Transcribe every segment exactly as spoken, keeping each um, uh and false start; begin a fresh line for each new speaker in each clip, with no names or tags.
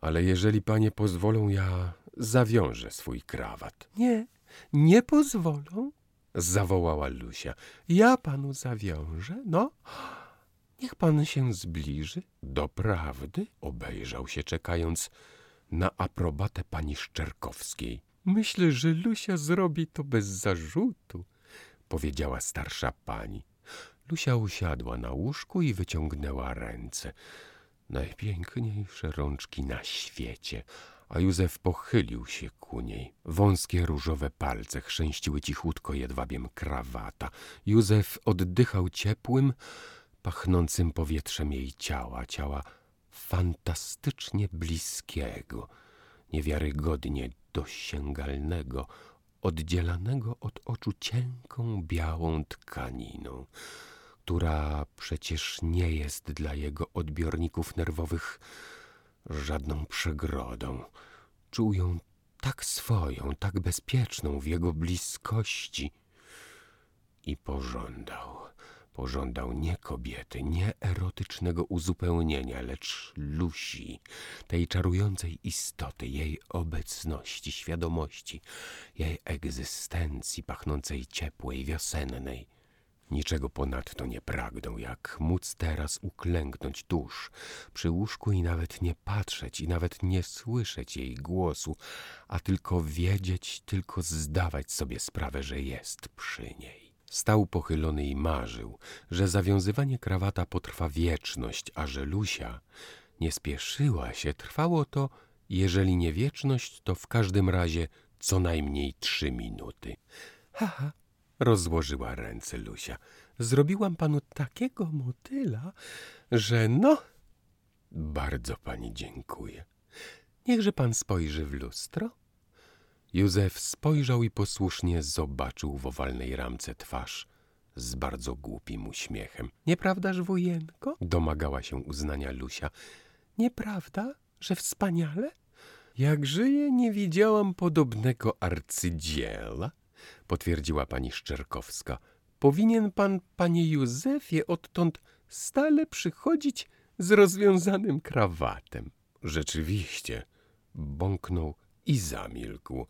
Ale jeżeli panie pozwolą, ja zawiążę swój krawat.
Nie, nie pozwolą,
Zawołała Lusia.
ja panu zawiążę, no. Niech pan się zbliży.
Doprawdy? Obejrzał się, czekając na aprobatę pani Szczerkowskiej.
Myślę, że Lusia zrobi to bez zarzutu,
Powiedziała starsza pani. Lusia usiadła na łóżku i wyciągnęła ręce. Najpiękniejsze rączki na świecie, a Józef pochylił się ku niej. Wąskie różowe palce chrzęściły cichutko jedwabiem krawata. Józef oddychał ciepłym, pachnącym powietrzem jej ciała, ciała fantastycznie bliskiego, niewiarygodnie dosięgalnego, oddzielanego od oczu cienką, białą tkaniną, która przecież nie jest dla jego odbiorników nerwowych żadną przegrodą. Czuł ją tak swoją, tak bezpieczną w jego bliskości i pożądał, pożądał nie kobiety, nie erotycznego uzupełnienia, lecz Lusi, tej czarującej istoty, jej obecności, świadomości, jej egzystencji pachnącej ciepłej, wiosennej. Niczego ponadto nie pragnął, jak móc teraz uklęknąć tuż przy łóżku i nawet nie patrzeć, i nawet nie słyszeć jej głosu, a tylko wiedzieć, tylko zdawać sobie sprawę, że jest przy niej. Stał pochylony i marzył, że zawiązywanie krawata potrwa wieczność, a że Lusia nie spieszyła się. Trwało to, jeżeli nie wieczność, to w każdym razie co najmniej trzy minuty.
Haha,
Rozłożyła ręce Lusia.
zrobiłam panu takiego motyla, że no,
Bardzo pani dziękuję.
niechże pan spojrzy w lustro.
Józef spojrzał i posłusznie zobaczył w owalnej ramce twarz z bardzo głupim uśmiechem.
Nieprawdaż, wujenko?
Domagała się uznania Lusia.
Nieprawda, że wspaniale?
Jak żyję, nie widziałam podobnego arcydzieła, potwierdziła pani Szczerkowska.
Powinien pan, panie Józefie, odtąd stale przychodzić z rozwiązanym krawatem.
Rzeczywiście, bąknął i zamilkł.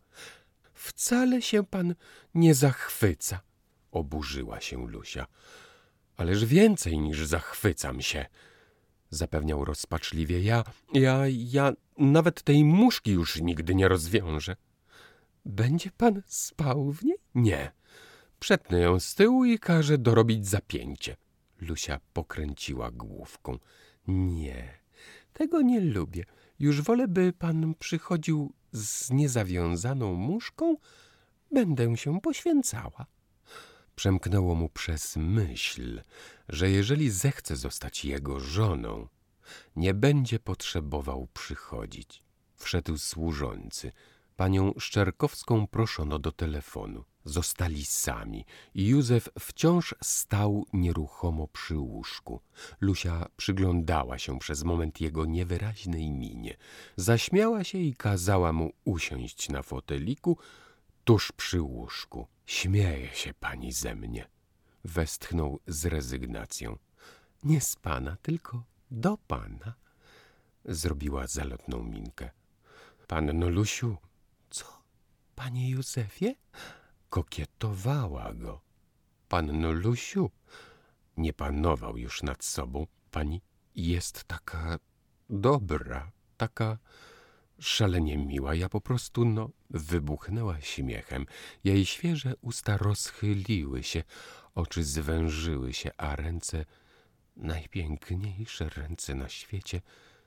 Wcale się pan nie zachwyca.
Oburzyła się Lusia. Ależ więcej niż zachwycam się, zapewniał rozpaczliwie. Ja, ja, ja nawet tej muszki już nigdy nie rozwiążę.
Będzie pan spał w niej?
Nie. Przetnę ją z tyłu i każę dorobić zapięcie. Lusia pokręciła główką.
Nie, tego nie lubię. Już wolę, by pan przychodził z niezawiązaną muszką. Będę się poświęcała.
Przemknęło mu przez myśl, że jeżeli zechce zostać jego żoną, nie będzie potrzebował przychodzić. Wszedł służący. Panią Szczerkowską proszono do telefonu. Zostali sami i Józef wciąż stał nieruchomo przy łóżku. Lusia przyglądała się przez moment jego niewyraźnej minie. Zaśmiała się i kazała mu usiąść na foteliku tuż przy łóżku. Śmieje się pani ze mnie, westchnął z rezygnacją.
Nie z pana, tylko do pana.
Zrobiła zalotną minkę. Panno Lusiu.
Co, panie Józefie?
Kokietowała go. Panno Lusiu, nie panował już nad sobą. Pani jest taka dobra, taka szalenie miła. Ja po prostu, no, wybuchnęła śmiechem. Jej świeże usta rozchyliły się, oczy zwężyły się, a ręce, najpiękniejsze ręce na świecie,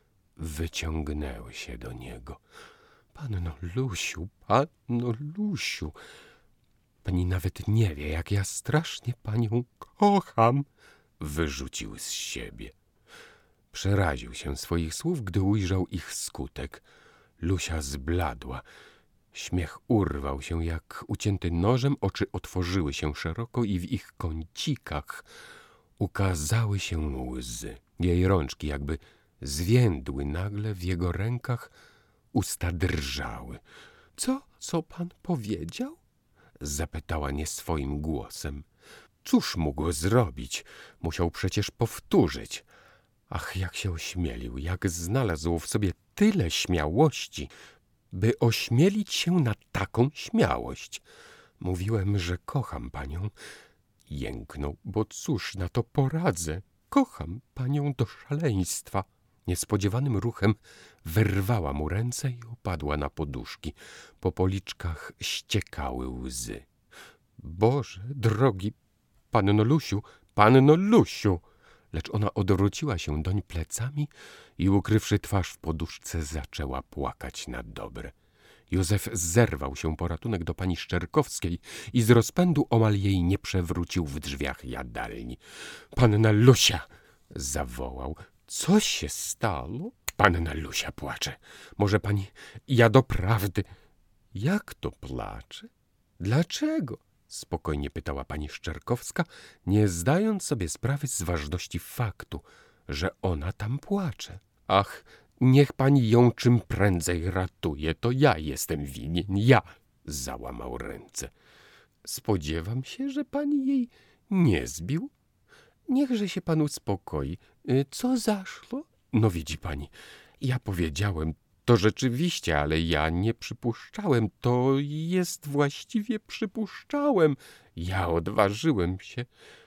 wyciągnęły się do niego. Panno Lusiu, panno Lusiu, pani nawet nie wie, jak ja strasznie panią kocham, wyrzucił z siebie. Przeraził się swoich słów, gdy ujrzał ich skutek. Lusia zbladła. Śmiech urwał się jak ucięty nożem, oczy otworzyły się szeroko i w ich kącikach ukazały się łzy. Jej rączki jakby zwiędły nagle w jego rękach, usta drżały.
Co, co pan powiedział?
Zapytała nie swoim głosem. Cóż mógł zrobić? Musiał przecież powtórzyć. Ach, jak się ośmielił, jak znalazł w sobie tyle śmiałości, by ośmielić się na taką śmiałość. Mówiłem, że kocham panią. Jęknął, bo cóż na to poradzę. Kocham panią do szaleństwa. Niespodziewanym ruchem wyrwała mu ręce i opadła na poduszki. Po policzkach ściekały łzy. Boże drogi, panno Lusiu, panno Lusiu! Lecz ona odwróciła się doń plecami i ukrywszy twarz w poduszce zaczęła płakać na dobre. Józef zerwał się po ratunek do pani Szczerkowskiej i z rozpędu omal jej nie przewrócił w drzwiach jadalni. Panna Lusia! Zawołał. Co się stało? Panna Lusia płacze. Może pani, ja doprawdy. Jak to placze? Dlaczego? Spokojnie pytała pani Szczerkowska, nie zdając sobie sprawy z ważności faktu, że ona tam płacze. Ach, niech pani ją czym prędzej ratuje, to ja jestem winien, ja, załamał ręce. Spodziewam się, że pani jej nie zbił. Niechże się pan uspokoi. Co zaszło? No widzi pani, ja powiedziałem to rzeczywiście, ale ja nie przypuszczałem, to jest właściwie przypuszczałem. Ja odważyłem się.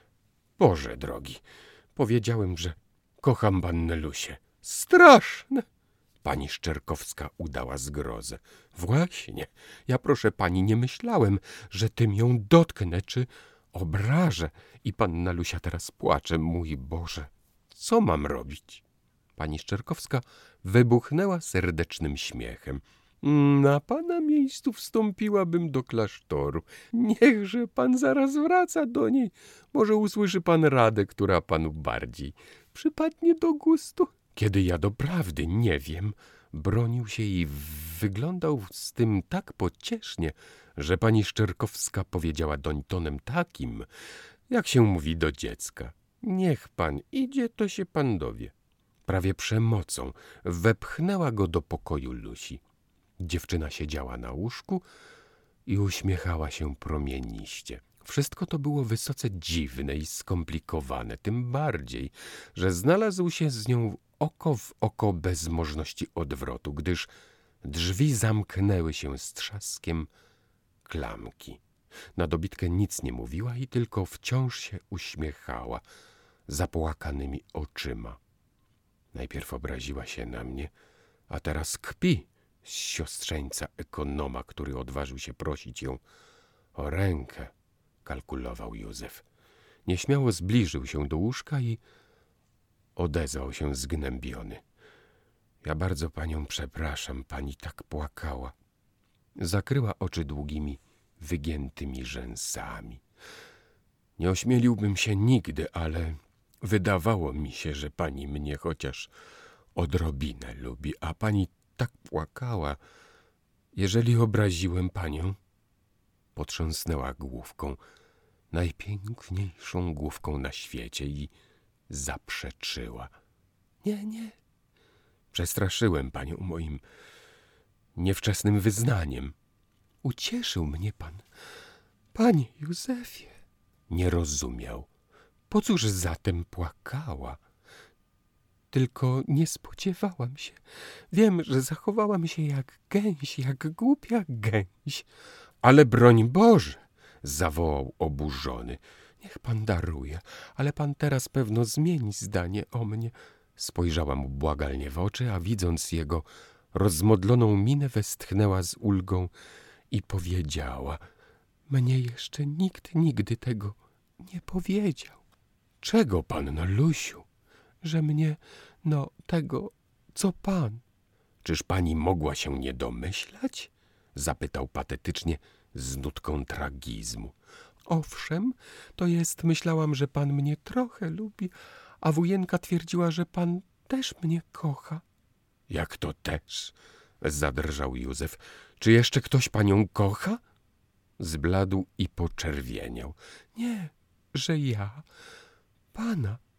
Boże drogi, powiedziałem, że kocham pannę Lusię. Straszne! Pani Szczerkowska udała zgrozę. Właśnie, ja proszę pani nie myślałem, że tym ją dotknę, czy obrażę. I panna Lusia teraz płacze. Mój Boże, co mam robić? Pani Szczerkowska wybuchnęła serdecznym śmiechem. Na pana miejscu wstąpiłabym do klasztoru. Niechże pan zaraz wraca do niej. Może usłyszy pan radę, która panu bardziej przypadnie do gustu. Kiedy ja doprawdy nie wiem, bronił się i wyglądał z tym tak pociesznie, że pani Szczerkowska powiedziała doń tonem takim, jak się mówi do dziecka. Niech pan idzie, to się pan dowie. Prawie przemocą wepchnęła go do pokoju Lusi. Dziewczyna siedziała na łóżku i uśmiechała się promieniście. Wszystko to było wysoce dziwne i skomplikowane, tym bardziej, że znalazł się z nią oko w oko bez możliwości odwrotu, gdyż drzwi zamknęły się z trzaskiem klamki. Na dobitkę nic nie mówiła i tylko wciąż się uśmiechała zapłakanymi oczyma. Najpierw obraziła się na mnie, a teraz kpi z siostrzeńca ekonoma, który odważył się prosić ją o rękę, kalkulował Józef. Nieśmiało zbliżył się do łóżka i odezwał się zgnębiony. Ja bardzo panią przepraszam, pani tak płakała. Zakryła oczy długimi, wygiętymi rzęsami. Nie ośmieliłbym się nigdy, ale wydawało mi się, że pani mnie chociaż odrobinę lubi, a pani tak płakała. Jeżeli obraziłem panią, potrząsnęła główką, najpiękniejszą główką na świecie i zaprzeczyła. Nie, nie, przestraszyłem panią moim niewczesnym wyznaniem. Ucieszył mnie pan, panie Józefie. Nie rozumiał. Po cóż zatem płakała? Tylko nie spodziewałam się. Wiem, że zachowałam się jak gęś, jak głupia gęś. Ale broń Boże, zawołał oburzony. Niech pan daruje, ale pan teraz pewno zmieni zdanie o mnie. Spojrzała mu błagalnie w oczy, a widząc jego rozmodloną minę, westchnęła z ulgą i powiedziała: mnie jeszcze nikt nigdy tego nie powiedział. Czego, panno Lusiu? Że mnie, no tego, co pan. Czyż pani mogła się nie domyślać? Zapytał patetycznie z nutką tragizmu. Owszem, to jest, myślałam, że pan mnie trochę lubi, a wujenka twierdziła, że pan też mnie kocha. Jak to też? Zadrżał Józef. Czy jeszcze ktoś panią kocha? Zbladł i poczerwieniał. Nie, że ja pana